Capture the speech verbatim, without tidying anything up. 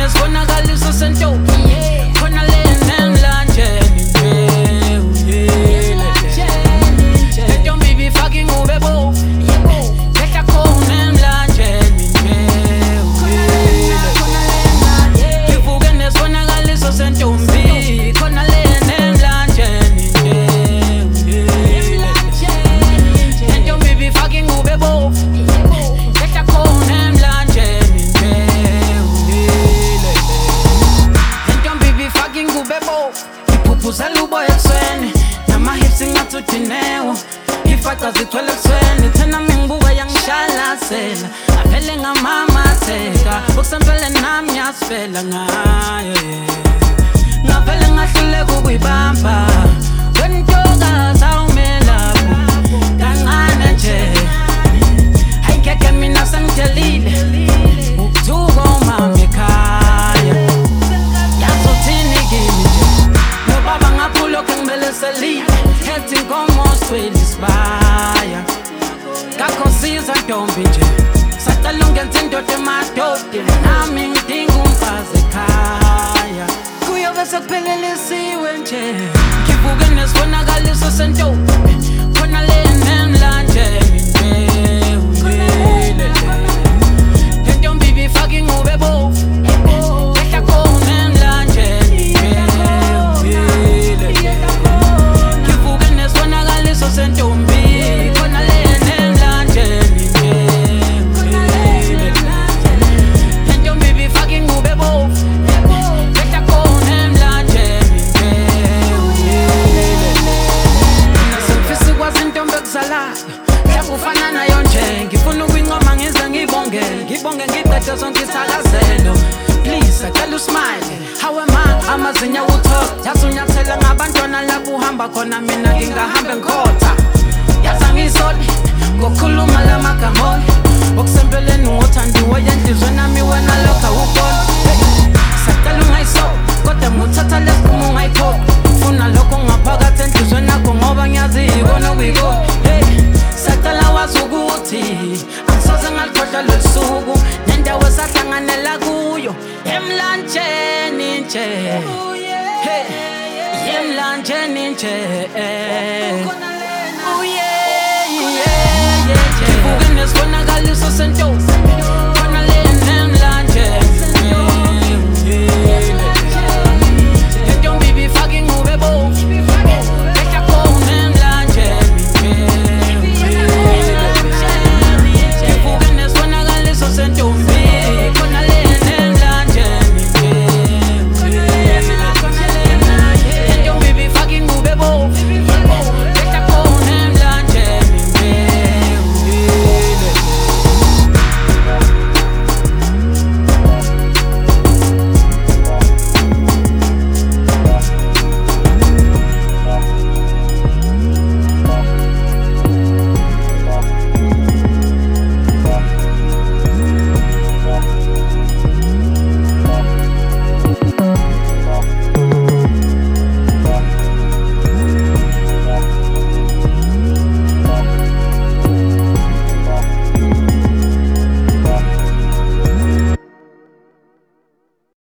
nesibonakaliso sentombi khona le nemlanjeni nje lentombi ibifaka ingubo ebovu lehla khona emlanjeni nje ngivuke nesibonakaliso sentombi khona le nemlanjeni nje lentombi ibifaka ingubo ebovu lehla khona emlanjeni iphupuzela uboya ebusweni nama-hips ingathi udiniwe ifaca zithwele ebusweni thena mingibuka yangishalasela avele ngamamatheka ukusempele nami ngiyasifela ngayo ngavele ngahluleka ukuyibamba kwentokazi awumelapho kancane nje hayi ngeke mina sengithelile ukuthuka umama ekhaya yazothini kimi nje nobaba ngaphulo kengibeleselile hethi inkomo sweli sibaya ngakho siza ntombi nje sacela ungenza indoda emadodeni nami ngidinga umfazi ekhaya kuyobe sekuphelelisiwe nje ngivuke nesibonakaliso sentombi khona le nemlanjeni nje lentombi ibifaka ingubo ebovu lehla khona emlanjeni nje ngivuke nesibonakaliso sentombi khona le nemlanjeni nje lentombi ibifaka ingubo ebovu lehla khona emlanjeni nje sengifisa ukwazi intombi ekuzalayo ufana nayo nje ngifuna ukuyincoma ngize ngibongele ngibonge ngiqede zonke ithakazelo please sacela usmile how am I amazinya uthola yazi unyathela ngabantwana lapho uhamba khona mina ngingahambe ngikhotha yazi angisoli ngokukhuluma lamagamoya okusempeleni ngothandiwe yenhlizweni nami wena lokho awukona sacela ungayisola kodwa muthatha lesinqumo ungayikhokha ufuna lokho ngaphakathi enhlizweni yakho ngoba ngiyazi ikona okuyikona sacela wazi ukuthi angisoze ngalikhohlwa lesuku nendawo esahlanganela kuyo emlanjeni nje emlanjeni nje ngivuke nesibonakaliso sentombi